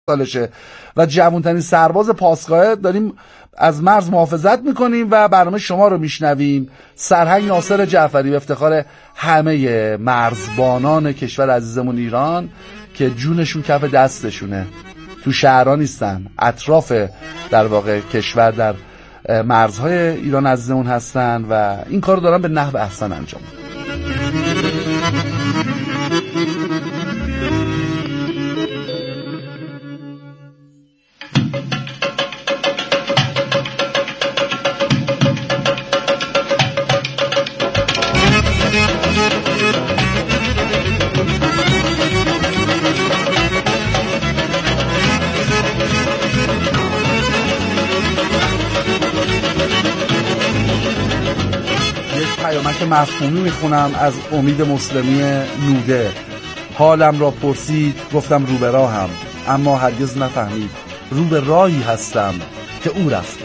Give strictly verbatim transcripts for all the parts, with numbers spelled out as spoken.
سالشه و جوانترین سرباز پاسگاه داریم از مرز محافظت میکنیم و برنامه شما رو میشنویم. سرهنگ ناصر جعفری به افتخار همه مرزبانان کشور عزیزمون ایران که جونشون کف دستشونه، تو شهرها نیستن، اطراف در واقع کشور در مرزهای ایران عزیزمون هستن و این کار رو دارن به نحو احسن انجام میدن. پیامک مفهومی میخونم از امید مسلمی نوده. حالم را پرسید گفتم رو به راهم، اما هرگز نفهمید رو به راهی هستم که او رفته.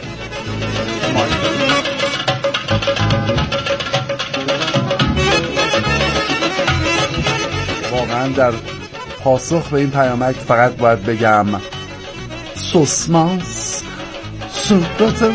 واقعا در پاسخ به این پیامک فقط باید بگم سوسماس صورتم.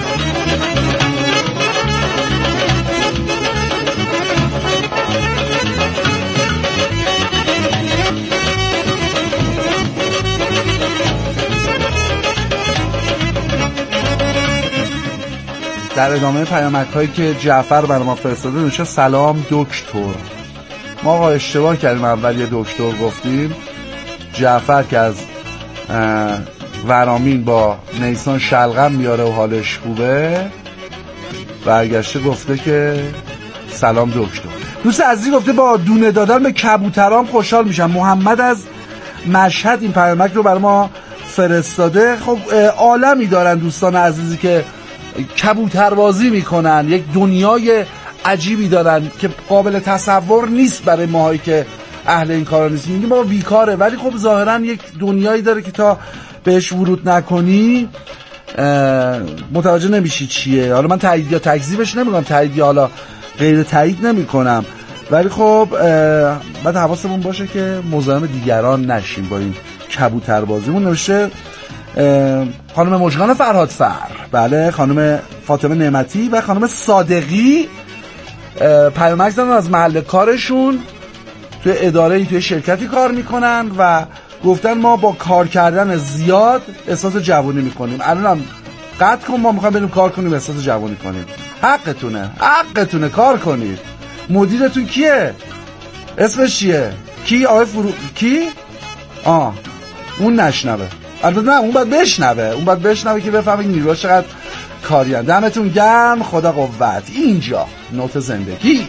در ادامه پیامک هایی که جعفر برای ما فرستاده نوشته سلام دکتر. ما آقا اشتباه کردیم، اول یه دکتر گفتیم. جعفر که از ورامین با نیسان شلغم میاره و حالش خوبه برگشته گفته که سلام دکتر. دوست عزیزی گفته با دونه دادن به کبوترام خوشحال میشم. محمد از مشهد این پیامک رو برای ما فرستاده. خب عالمی دارن دوستان عزیزی که کبوتربازی میکنن، یک دنیای عجیبی دارن که قابل تصور نیست برای ماهایی که اهل این کارا نیستیم. میگیم بابا بیکاره، ولی خب ظاهرا یک دنیایی داره که تا بهش ورود نکنی متوجه نمیشی چیه. حالا من تایید یا تکذیبش نمیکنم، تایید یا حالا غیر تایید نمیکنم، ولی خب بعد حواسمون باشه که مزاحم دیگران نشیم با این کبوتربازیمون. نوشته خانم مژگان فرهادفر، بله، خانم فاطمه نعمتی و خانم صادقی پیامک زدن از محل کارشون. توی اداره‌ای توی شرکتی کار میکنن و گفتن ما با کار کردن زیاد احساس جوانی میکنیم. الانم قطع کن، ما میخوایم بریم کار کنیم احساس جوانی کنیم. حقتونه، حقتونه کار کنید. مدیرتون کیه؟ اسمش چیه؟ کی؟ آقای فرو... کی؟ آه اون نشنوه. البته نه، اون باید بشنوه، اون باید بشنوه که بفهمه نیروها چقدر کاریان. دمتون گرم، خدا قوت. اینجا نوت زندگی.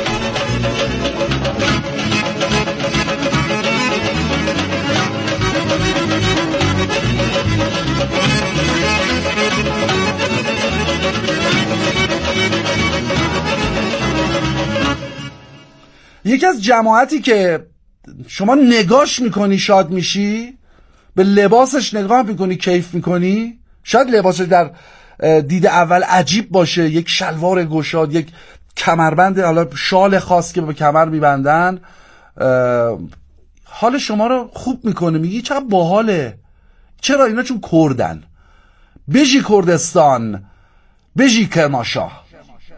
یکی از جماعتی که شما نگاش میکنی شاد میشی، به لباسش نگاه میکنی کیف میکنی، شاید لباسش در دید اول عجیب باشه، یک شلوار گشاد، یک کمربند، حالا شال خاص که به کمر میبندن، حال شما رو خوب میکنه، میگی چقدر باحاله. چرا؟ اینا چون کردن. بژی کردستان، بژی کرمانشاه.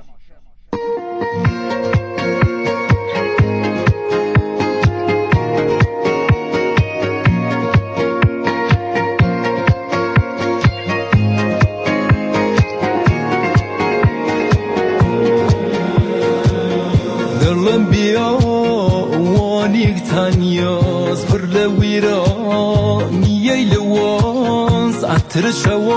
تنیاز بر لویرا نیای لواز عطر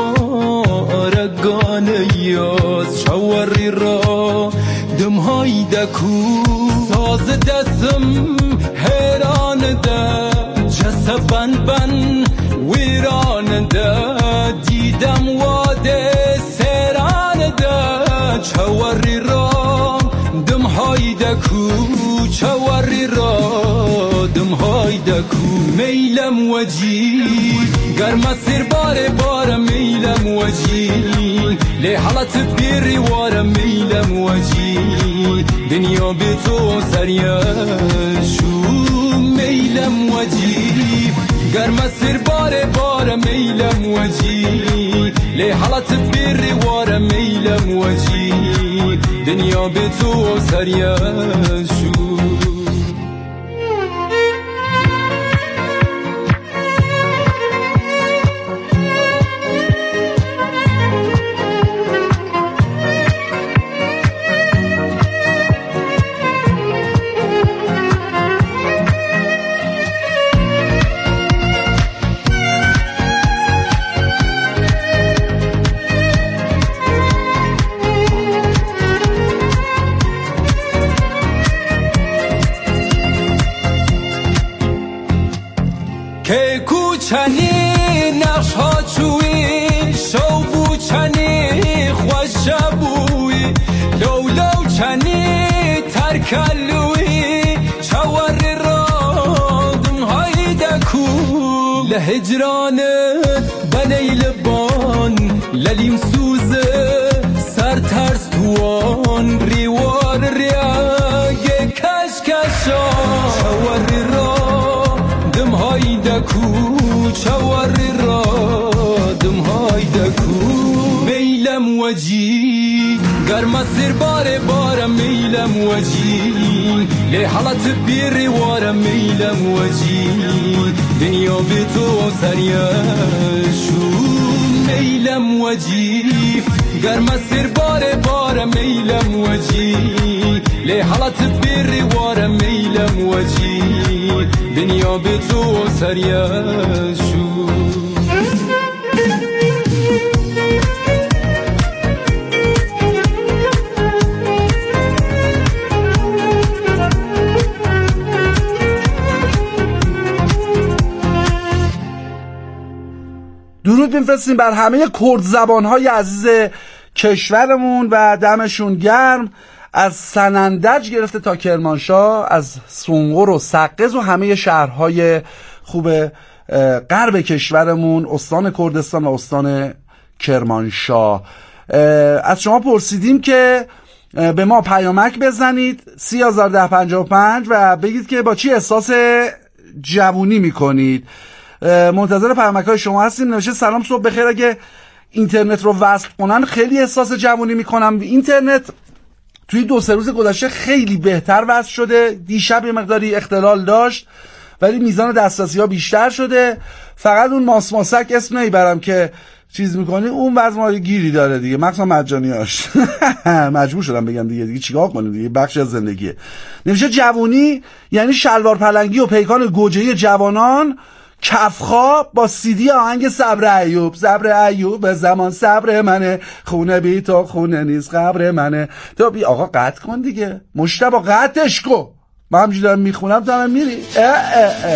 شوارگان یاز شواری را دمهای دکو ساز دستم حیران ده جسبن بن ویران ده دیدم واده سیران ده شواری را دمهای دکو شواری را دمهای دکو میلم وجی گر مسیر باره باره میلم وجی لی حالت بیری واره میلم وجی دنیا به تو سریشو میلم وجی گرم سر بار بار میلم وجی لی حالت بیر وار میلم وجی دنیا به تو سریشو که کوچنی نقش ها چوی شو بوچنی خوش بوی لو لو چنی ترکلوی چوار را دم های دکو لهجرانت بنیل بان للیم سوزه سر ترس توان ریوار ریاگ کش کشان چوار را های دکو چوار را دم های دکو میلم وجی گرم سر بار بار میلم وجی لی حالت بیر وار میلم وجی دنیا به تو سریشو میلم وجی گرم سر بار بار میلم وجی لی حالت بیر وار میلم وجی دنیا به تو سریشو درود میفرستیم بر همه کرد زبان‌های عزیز کشورمون و دمشون گرم، از سنندج گرفته تا کرمانشاه، از سنقر و سقز و همه شهرهای خوب غرب کشورمون، استان کردستان و استان کرمانشاه. از شما پرسیدیم که به ما پیامک بزنید سی هزار ده پنجاه و پنج و بگید که با چی احساس جوونی میکنید. منتظر پیامک های شما هستیم. نوشته سلام صبح بخیر، اگه اینترنت رو وصل کنن خیلی احساس جوونی میکنم. اینترنت توی دو سه روز گذشته خیلی بهتر وصل شده، دیشب یه مقداری اختلال داشت ولی میزان دسترسی ها بیشتر شده. فقط اون ماس ماسک اسم نمیبرم که چیز میکنی، اون وضع گیری داره دیگه، مخصوصا مجانیاش. مجبور شدم بگم دیگه دیگه چیکار کنیم دیگه، بخشی از زندگیه. نمیشه جوونی یعنی شلوار پلنگی و پیکان گوجه‌ای جوانان، کفخا با سیدی آهنگ صبر ایوب. صبر ایوب به زمان صبر منه، خونه بی تو خونه نیست قبر منه. تو بی آقا قطع کن دیگه، مشتبه قطعش کن. من همجوری دارم میخونم تو هم میری. اه اه اه اه.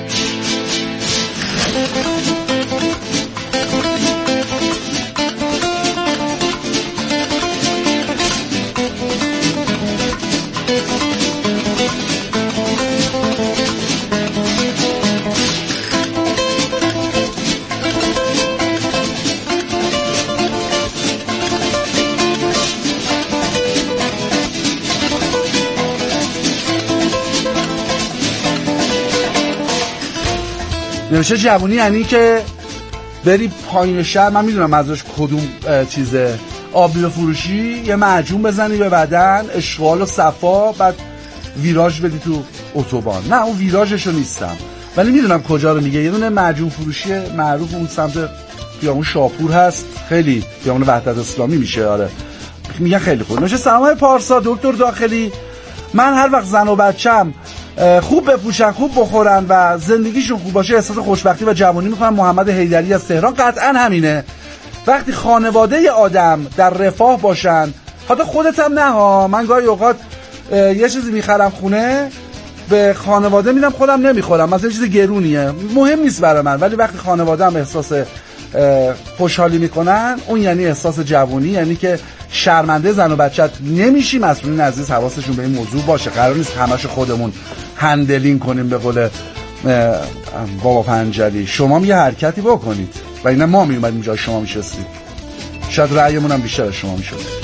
نمیشه جوونی یعنی که بری پایین شهر، من میدونم ازش کدوم چیزه، آبیل فروشی، یه معجون بزنی به بدن، اشغال و صفا، بعد ویراژ بدی تو اتوبان. نه اون ویراژشو نیستم ولی میدونم کجا رو میگه. یه دونه معجون فروشی معروف اون سمت خیابون شاپور هست، خیلی خیابون وحدت اسلامی میشه. آره میگن خیلی خوب. نمیشه سلام پارسا دکتر داخلی، من هر وقت زن و بچم خوب بپوشن، خوب بخورن و زندگیشون خوب باشه احساس خوشبختی و جوانی میکنم. محمد حیدری از تهران. قطعا همینه، وقتی خانواده آدم در رفاه باشن، حتی خودت هم نه ها، من گاهی اوقات یه چیزی میخرم خونه به خانواده میدم خودم نمیخورم، مثلا چیز گرونیه مهم نیست برای من، ولی وقتی خانواده هم احساس خوشحالی میکنن اون یعنی احساس جوانی، یعنی که شرمنده زن و بچت نمیشی. مسئولین عزیز حواسشون به این موضوع باشه، قرار نیست همش خودمون هندلینگ کنیم به قول بابا پنجلی. شما یه حرکتی بکنید و اینا ما میومدیم جای شما میشستیم، شاید رأیمون هم بیشتر از شما میشد.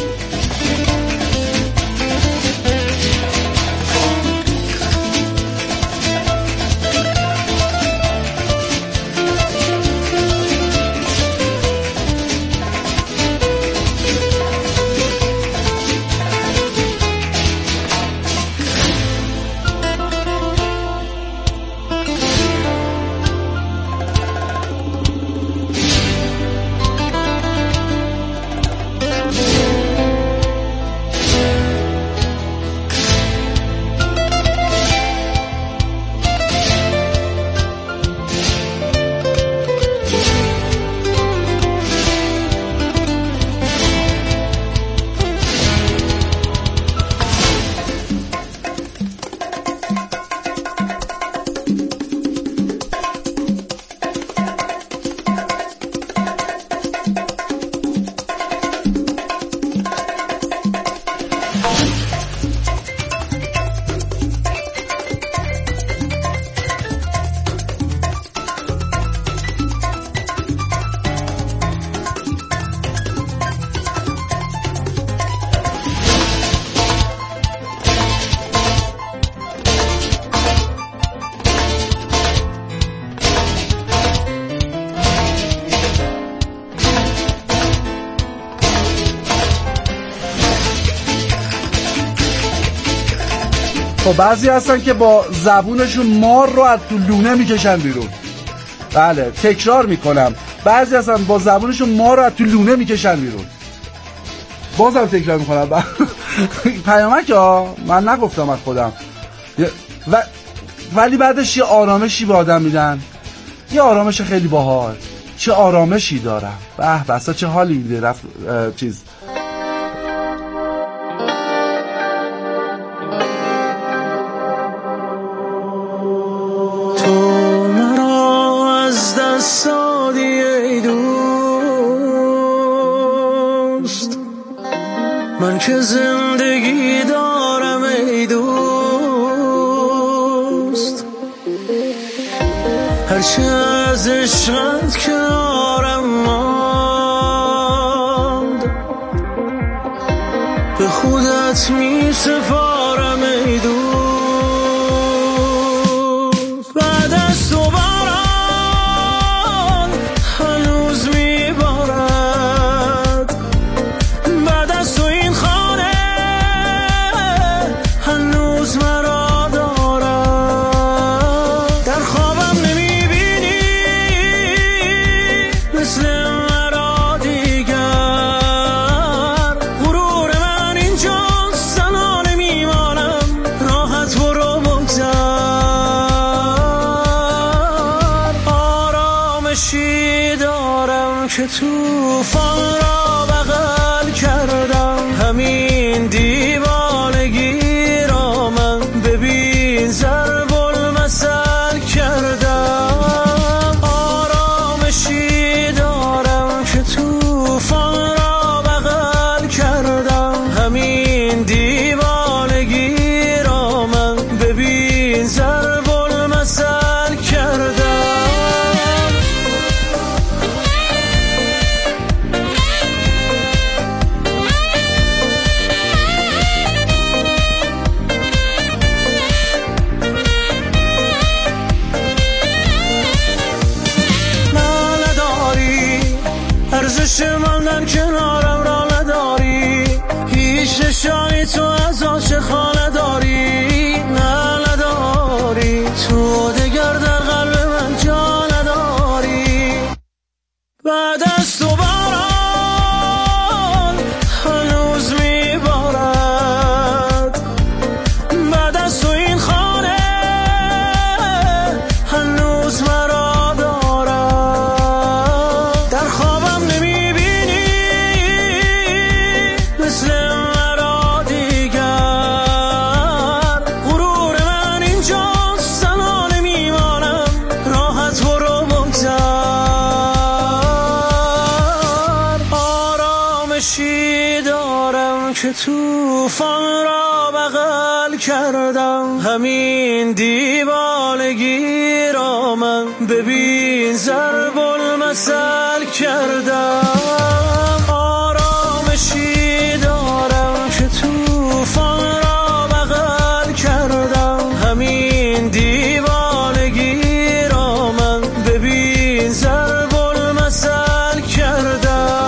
خب بعضی هستن که با زبونشون مار رو از تو لونه میکشن بیرون. بله تکرار میکنم، بعضی هستن با زبونشون مار رو از تو لونه میکشن بیرون. بازم تکرار میکنم. پیامک ها من نگفتم از خودم و... ولی بعدش یه آرامشی به آدم میدن، یه آرامش خیلی باحال. چه آرامشی دارم، به بسا چه حالی میده. رفت چیز تو مرا از دست دادی ای دوست، من که زندگی دارم ای دوست، هرچه از عشقت کنارم ماند به خودت می سپارم ای دوست. بعد از تو باران هنوز می بارد، بعد از تو این خانه هنوز مرا دارد. در خوابم نمی بینی مثل مرا دیگر، غرور من اینجاست تنها نمیمانم، راحت برو بگذر. آرامشی دارم که توفان را بغل کردم، همین دیوانگی را من ببین ضرب المثل کردم. آرامشی دارم که توفان را بغل کردم، همین دیوانگی را من ببین ضرب المثل کردم. ارزش ماندن کنارم را نداری، هیچ نشانی تو از آنچه خانه داری نه نداری، تو دگر در قلب من جا نداری. بعد از تو باران هنوز می بارد، بعد از تو این خانه هنوز مرا دارد. در خوابم نمی بینی مثل مرا دیگر، غرور من اینجاست تنها نمیمانم، راحت برو بگذر. آرامشی دارم که توفان را بغل کردم، همین دیوانگی را من ببین ضرب المثل کردم. آرامشی دارم که توفان را بغل کردم، همین دیوانگی را من ببین ضرب المثل کردم.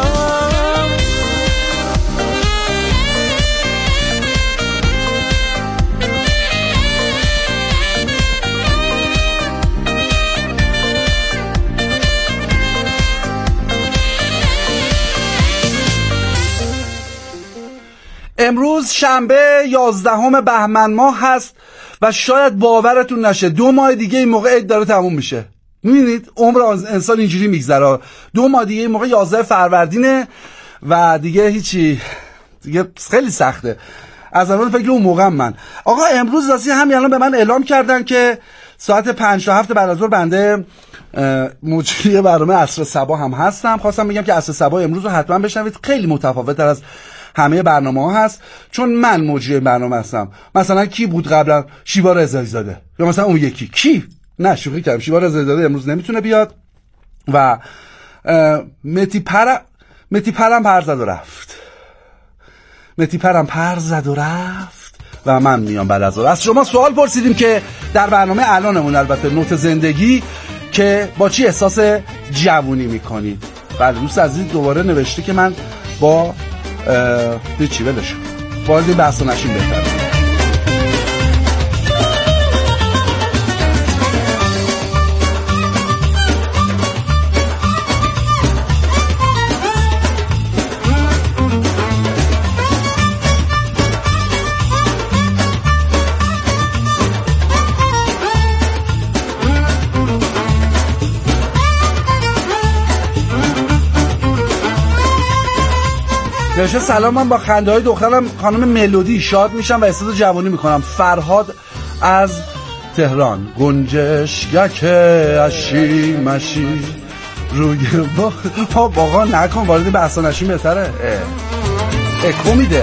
امروز شنبه یازدهم بهمن ماه هست و شاید باورتون نشه دو ماه دیگه این موقع عید داره تموم میشه. میبینید عمر انسان اینجوری میگذره. دو ماه دیگه این موقع یازده فروردینه و دیگه هیچی، دیگه خیلی سخته. از الان فکر اون موقع من آقا امروز راستی همین الان به من اعلام کردن که ساعت پنج تا هفت بعد از ظهر بنده مجری برنامه عصر صبا هم هستم. خواستم بگم که عصر صبا امروز رو حتما بشنوید، خیلی متفاوت تر از همه برنامه ها هست، چون من مجری برنامه هستم. مثلا کی بود قبلا؟ شیوا رضایی زاده، یا مثلا اون یکی کی؟ نه شوخی کردم، شیوا رضایی زاده امروز نمیتونه بیاد و متی پر متی پرم پر زد و رفت متی پرم پر زد و رفت و من میام بعد از ظهر. از شما سوال پرسیدیم که در برنامه الانمون، البته نوت زندگی، که با چی احساس جوونی میکنید. بله دوست عزیز دوباره نوشته که من با به چی ولش وارد بحث نشیم بهتره. نوشته سلام، من با خنده های دخترم خانم ملودی شاد میشم و احساس جوانی میکنم. فرهاد از تهران. گنجشگک اشی مشی روی با باقا نکن، وارد بحثا نشیم بهتره. اکو میده.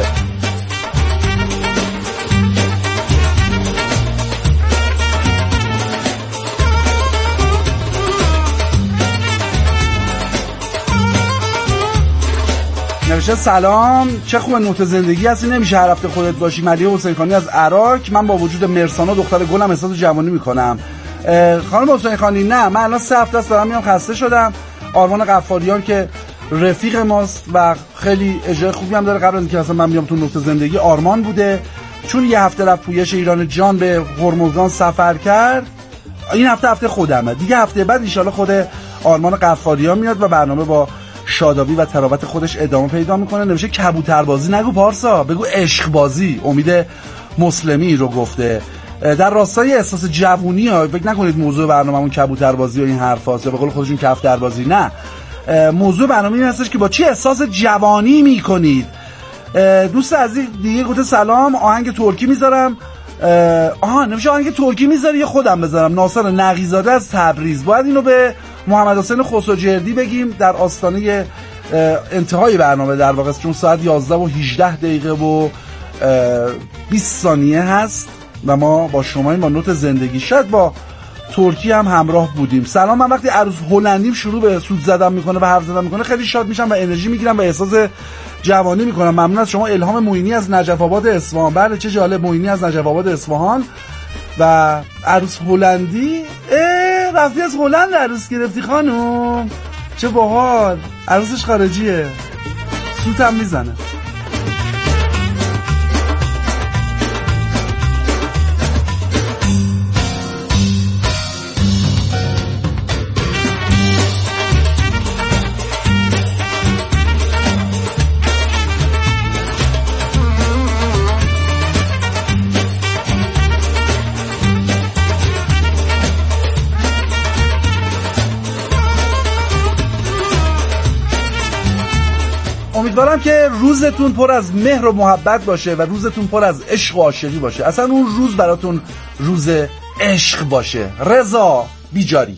نوشته سلام، چه خوبه نوت زندگی هستی، نمیشه هر هفته خودت باشی. ملیه حسین خانی از عراق. من با وجود مرسانا دختر گلم احساس جوانی میکنم. خانم حسین خانی، نه من الان سه هفته است دارم میام، خسته شدم. آرمان قفاریان که رفیق ماست و خیلی اجرای خوبی هم داره، قبل از اینکه اصلا من بیام تو نوت زندگی آرمان بوده، چون یه هفته رفت پویش ایران جان به هرمزگان سفر کرد. این هفته هفته خودمه دیگه، هفته بعد ان شاءالله خود آرمان قفاریان میاد و برنامه با شادابی و تراوت خودش ادامه پیدا میکنه. نمیشه کبوتربازی نگو پارسا، بگو عشق بازی. امید مسلمی رو گفته. در راستای احساس جوونی ها، فکر نکنید موضوع برنامه‌مون کبوتربازی و این حرفاست یا به قول خودشون کفتربازی. نه، موضوع برنامه این هستش که با چی احساس جوانی میکنید. دوست عزیز دیگه گفته سلام، آهنگ ترکی میذارم. آها نمیشه آهنگ ترکی میذاری یا خودم بذارم؟ ناصر نقیزاده از تبریز. باید اینو به محمد حسین خسروجردی بگیم در آستانه انتهای برنامه در واقع، چون ساعت یازده و هجده دقیقه و بیست ثانیه هست و ما با شما این با نوت زندگی شاید با ترکی هم همراه بودیم. سلام، من وقتی عروس هلندیم شروع به سود زدن میکنه و حرف زدن میکنه خیلی شاد میشم و انرژی میگیرم و احساس جوانی میکنم. ممنون از شما. الهام معینی از نجف آباد اصفهان. بله چه جالب، معینی از نجف آباد اصفهان. و عروس هلندی، اه رفتی از هلند عروس گرفتی خانم، چه باحال. عروسش خارجیه، سوت هم میزنه. امیدوارم که روزتون پر از مهر و محبت باشه و روزتون پر از عشق و عاشقی باشه. اصلا اون روز براتون روز عشق باشه. رضا بیجاری.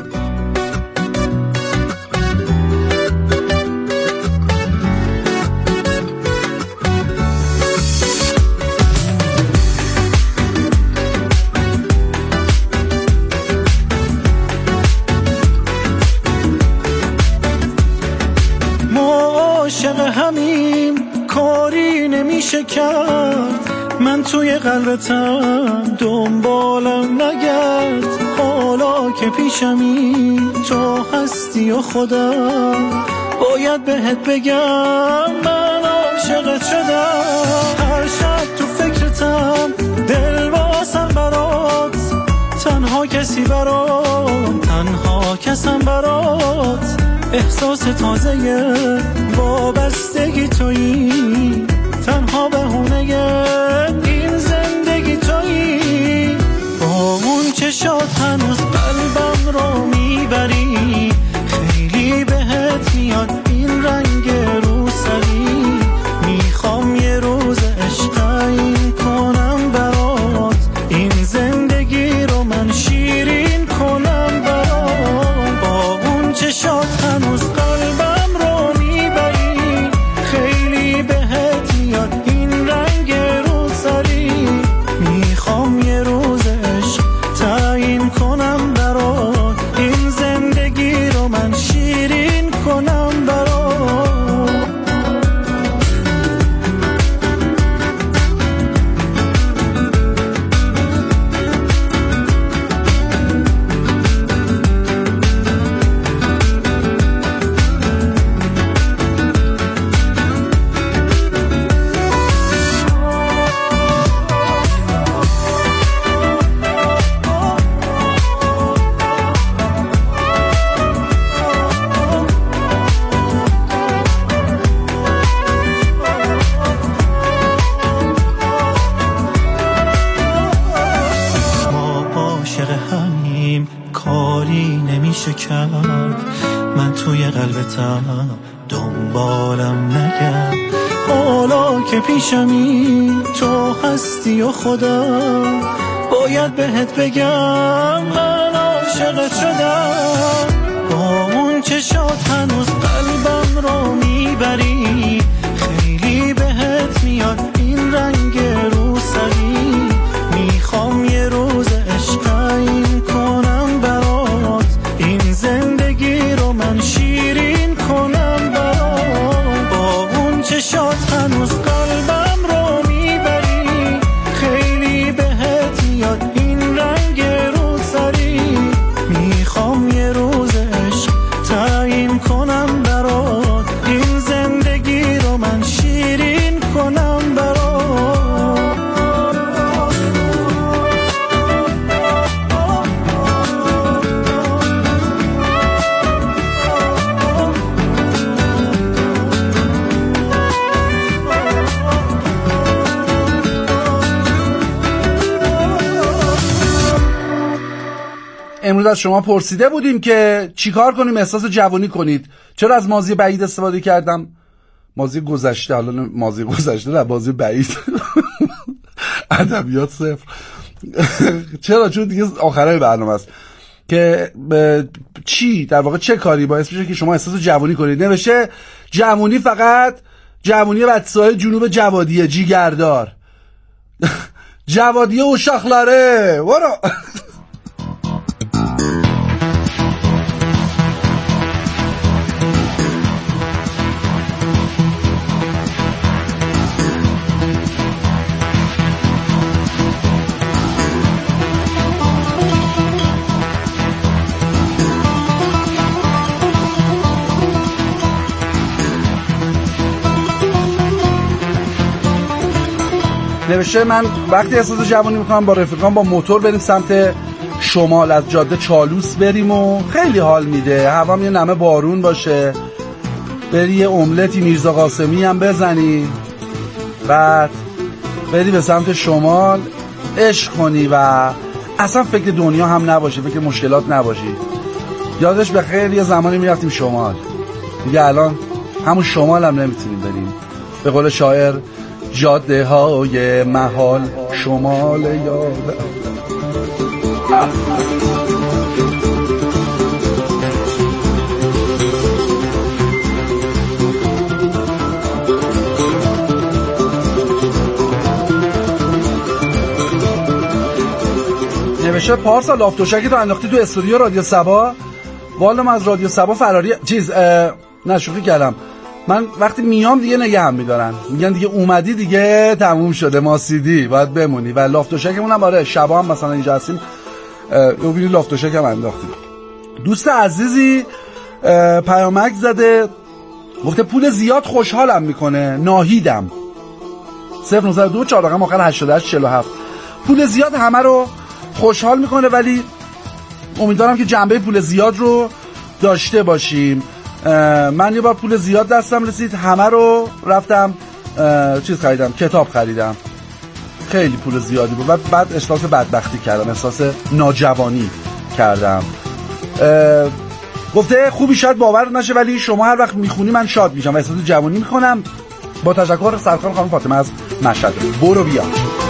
کرد من توی قلبتم، دنبالم نگرد حالا که پیشمی تو هستی و خودم باید بهت بگم من عاشقت شدم. هر شب تو فکرتم، دل واسم برات، تنها کسی برات، تنها کسم برات، احساس تازه وابستگی تویی، تنها بهونه این زندگی تویی. با اون چشات هنوز قلبم رو میبری، خیلی بهت میاد این رنگ روسری. میخوام یه روز عشق تعیین کنم برات، این زندگی رو من شیرین کنم برات. با اون چشات هنوز قلبم رو میبری، خیلی بهت میاد این رنگ روسری. میخوام یه روز عشق تعیین کنم برات، این زندگی رو من شیرین کنم برات. کرد من توی قلبتم، دنبالم نگرد حالا که پیشمی تو هستی و خودم باید بهت بگم من عاشقت شدم. با اون چشات هنوز قلبم رو میبری، خیلی بهت میاد این رنگ روسری. میخوام یه روز عشق تعیین کنم برات، این زندگی رو من شیرین کنم برات. با اون چشات هنوز قلبم رو میبری، خیلی بهت میاد این رنگ روسری. میخوام یه روز عشق تعیین کنم برات، این زندگی رو من شیرین کنم برات. امروز از شما پرسیده بودیم که چیکار کنیم احساس جوانی کنید. چرا از ماضی بعید استفاده کردم؟ ماضی گذشته، حالا ماضی گذشته نه، ماضی بعید. ادبیات صفر. چرا؟ چون دیگه آخرای برنامه است که چی در واقع چه کاری باعث میشه که شما احساس جوانی کنید. نوشته جوانی فقط جوانی بچه‌های جنوب جوادیه، جیگردار. جوادیه uşakları. برو. نوشته من وقتی احساس جوانی میکنم با رفیقان با موتور بریم سمت شمال، از جاده چالوس بریم و خیلی حال میده، هوا یه نمه بارون باشه، بری یه املتی میرزا قاسمی هم بزنی، بعد بری به سمت شمال عشق کنی و اصلا فکر دنیا هم نباشه، فکر مشکلات نباشی. یادش به خیر یه زمانی میرفتیم شمال، دیگه الان همون شمال هم نمیتونیم بریم. به قول شاعر جاده های محال شمال یاد. نوشته پارسا لافتوشکی تو انداختی تو استودیو رادیو سبا. والا من از رادیو سبا فراری چیز نه شوخی کردم. من وقتی میام دیگه نگه هم میدارن، میگن دیگه اومدی دیگه تموم شده، ماسیدی باید بمونی. و لافتوشکمون هم آره شبا هم مثلا اینجا هستیم ببینی لافتوشک هم انداختیم. دوست عزیزی پیامک زده گفته پول زیاد خوشحالم میکنه، ناهیدم. صفر نه دو چهار رقم آخر هشتاد و هشت چهل و هفت. پول زیاد همه رو خوشحال میکنه ولی امیدوارم که جنبه پول زیاد رو داشته باشیم. من یه بار پول زیاد دستم رسید، همه رو رفتم چیز خریدم، کتاب خریدم، خیلی پول زیادی بود و بعد احساس بدبختی کردم، احساس ناجوانی کردم. گفته خوبی شاید باور نشه ولی شما هر وقت میخونی من شاد میشم و احساس جوانی میکنم. با تشکر سرکار خانم فاطمه از مشهد. برو بیا.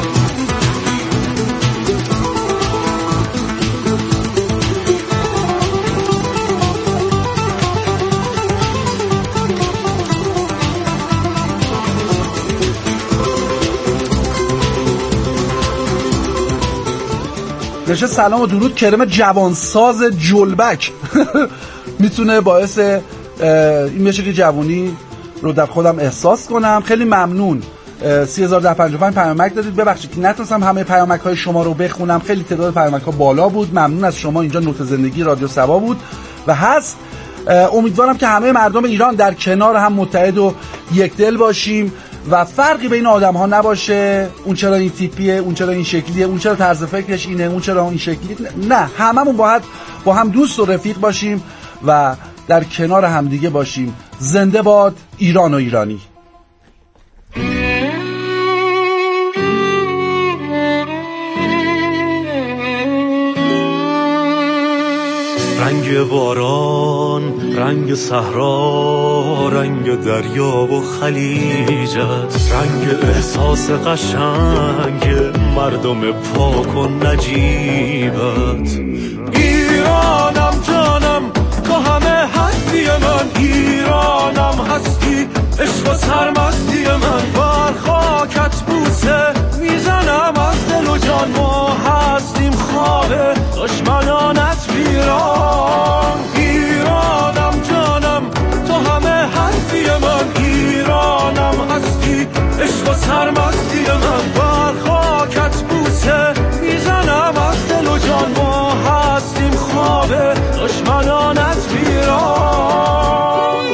نشه سلام و درود، کرم جوانساز جلبک میتونه باعث این بشه که جوانی رو در خودم احساس کنم. خیلی ممنون. سی هزار ده پنجاه و پنج پیامک دادید. ببخشید که نتونستم همه پیامک های شما رو بخونم، خیلی تعداد پیامک ها بالا بود. ممنون از شما. اینجا نوت زندگی رادیو سبا بود و هست. امیدوارم که همه مردم ایران در کنار هم متحد و یک دل باشیم و فرقی بین آدم ها نباشه. اون چرا این تیپیه، اون چرا این شکلیه، اون چرا طرز فکرش اینه، اون چرا این شکلیه. نه، هممون باید با هم دوست و رفیق باشیم و در کنار هم دیگه باشیم. زنده باد ایران و ایرانی. رنگ باران رنگ صحرا، رنگ دریا و خلیجت، رنگ احساس قشنگ مردم پاک و نجیبت. ایرانم جانم تو همه هستی من، ایرانم هستی عشق و سرمستی من. بر خاکت بوسه میزنم از دل و جان، ما هستیم خواب دشمنانت ویران. ایرانم جانم تو همه هستی من، ایرانم هستی عشق و سرمستی من. بر خاکت بوسه میزنم از دل و جان، ما هستیم خواب دشمنانت ویران.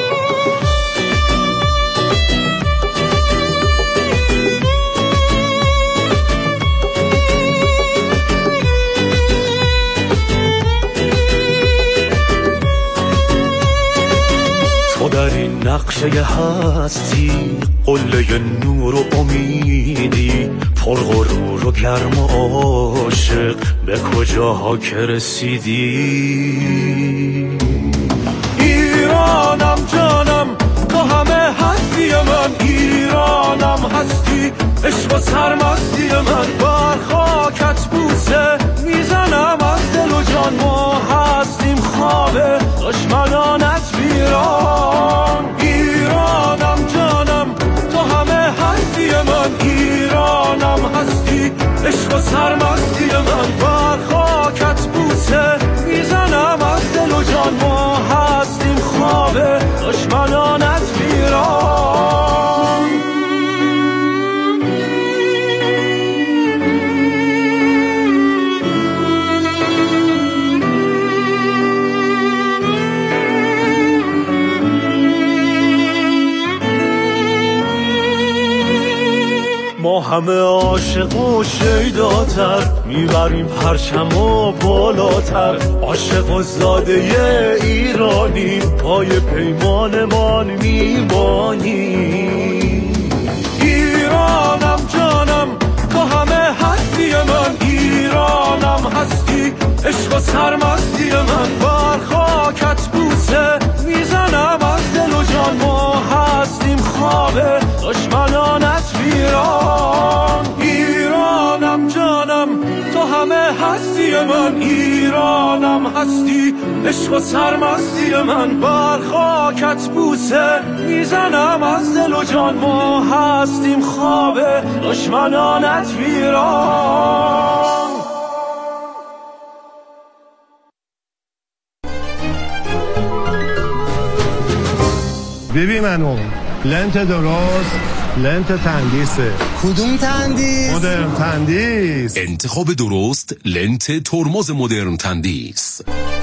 در این نقشه هستی قله نور و امیدی، پر غرور و گرم و عاشق به کجاها که رسیدی. ایرانم جانم تو همه هستی من، ایرانم هستی عشق و سرمستی من. بر خاکت بوسه میزنم از دل و جان، ما هستیم خواب دشمنانت ویران. ایرانم جانم تو همه هستی من، ایرانم هستی عشق و سرمستی من. بر خاکت بوسه میزنم از دل و جان، ما هستیم خواب دشمنانت ویران. ما همه عاشق و شیداتر، میبریم پرچم و بالاتر. عاشق و زاده ایرانی، پای پیمانمان میمانی. ایرانم جانم تو همه هستی من، ایرانم هستی عشق و سرمستی من. بر خاکت بوسه میزنم از دل و جان، ما هستیم خواب دشمنانت ویران. ایرانم جانم تو همه هستی من، ایرانم هستی عشق و سرمستی من. بر خاکت بوسه میزنم از دل و جان، ما هستیم خواب دشمنانت ویران. ببین منو لنت درست، لنت تندیسه. کدوم تندیس؟ مدرن تندیس. انتخاب درست لنت ترمز مدرن تندیس.